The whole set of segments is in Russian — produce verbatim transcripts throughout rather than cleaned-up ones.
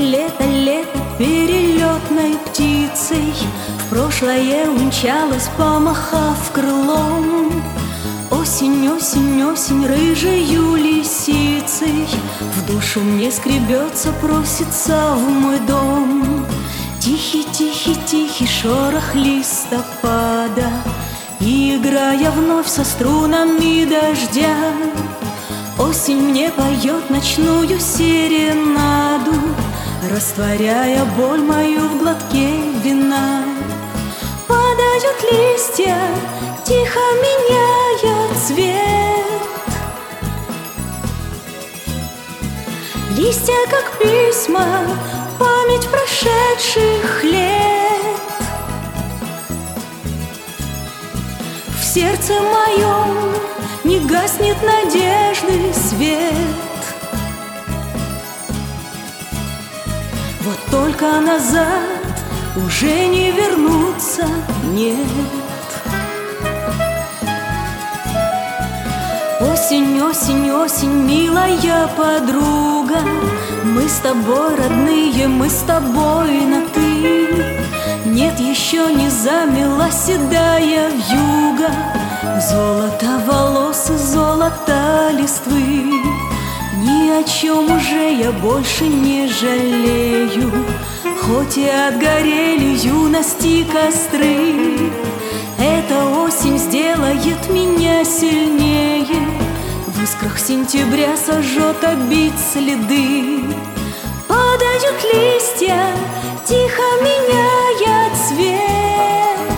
лето, лето перелетной птицей в прошлое умчалась, помахав крылом. Осень, осень, осень рыжею лисицей в душу мне скребется, просится в мой дом. Тихий, тихий, тихий шорох листопада, играя вновь со струнами дождя. Осень мне поет ночную серенаду, растворяя боль мою в глотке вина. Падают листья, тихо меняя цвет. Листья, как письма, память прошедших лет. В сердце моем не гаснет надежды свет. Вот только назад уже не вернуться, нет. Осень, осень, осень, милая подруга, мы с тобой родные, мы с тобой на «ты». Нет, еще не замела седая вьюга, золото волос и золото листвы. Ни о чем уже я больше не жалею, хоть и отгорели юности костры. Эта осень сделает меня сильнее, в искрах сентября сожжет обид следы. Падают листья, тихо меняя цвет.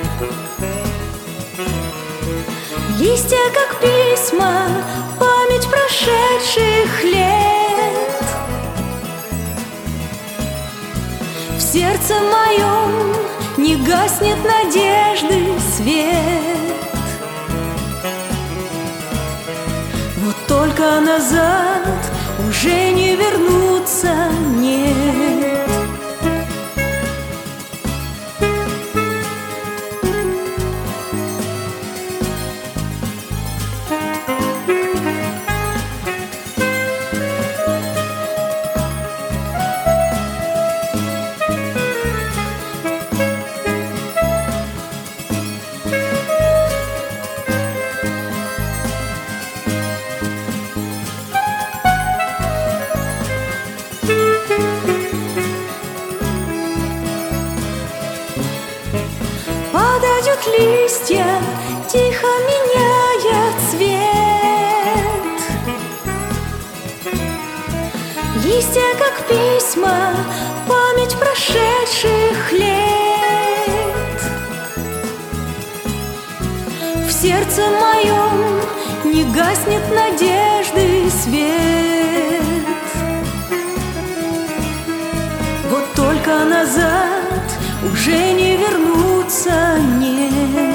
Листья, как письма, память прошедших лет. В сердце моем не гаснет надежды свет. Вот только назад уже не вернуться, нет. Падают листья, тихо меняя цвет. Листья, как письма, память прошедших лет. В сердце моем не гаснет надежды свет. Вот только назад уже не вернуться, нет.